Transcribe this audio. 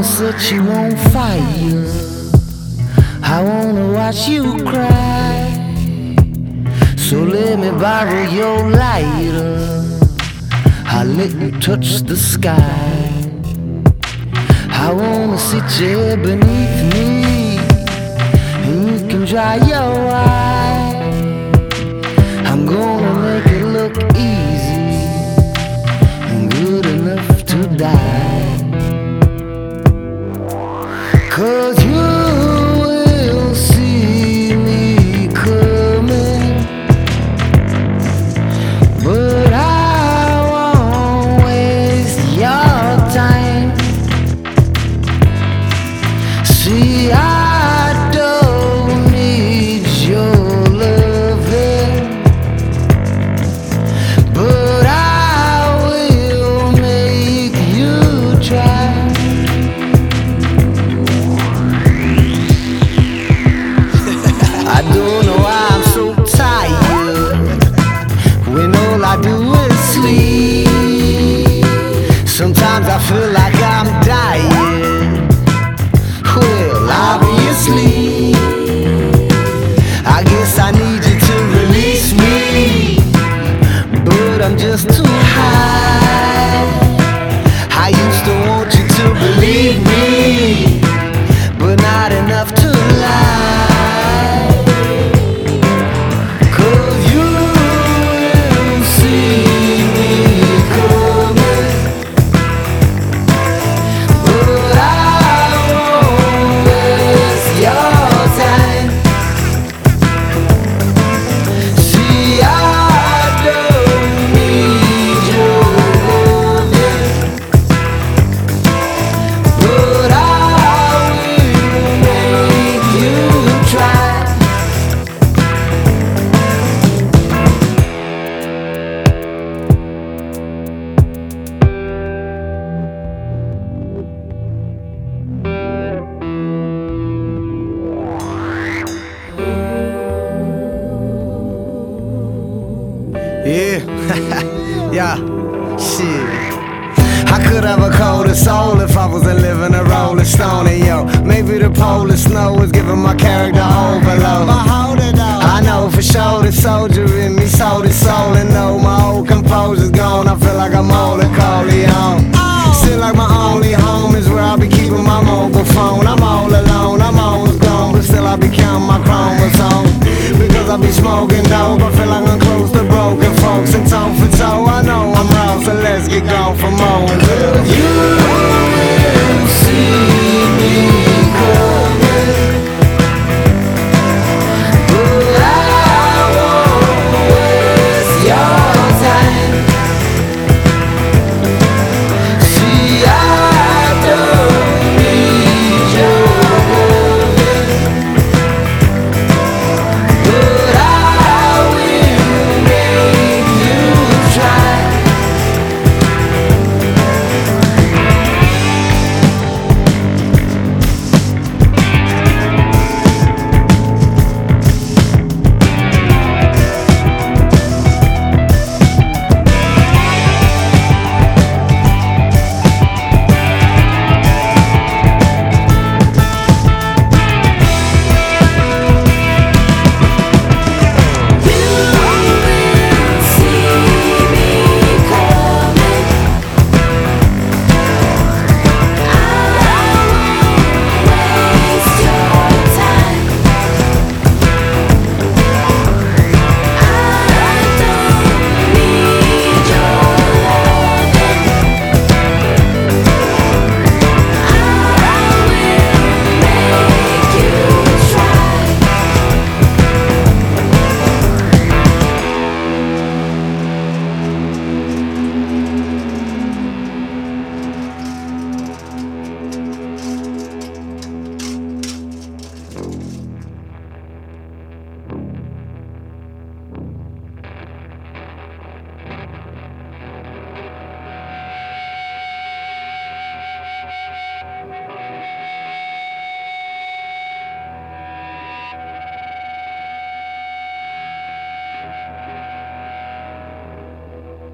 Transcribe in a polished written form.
wanna set you on fire. I wanna watch you cry. So let me borrow your lighter. I'll let you touch the sky. I wanna sit you beneath me, and you can dry your eyes. I'm gonna make it look easy and good enough to die. 'Cause you will see me coming, but I won't waste your time. See, I don't need your loving, but I will make you try. I don't know why I'm so tired when all I do is sleep. Sometimes I feel like I'm dying. Well, obviously, I guess I need you to release me, but I'm just too high. I used to want you to believe me, but not enough to lie. Yeah, yeah, shit. I could have a colder soul if I was a living a rolling stone. And yo, maybe the polar snow was giving my character overload. I know for sure the soldier in me sold his soul, and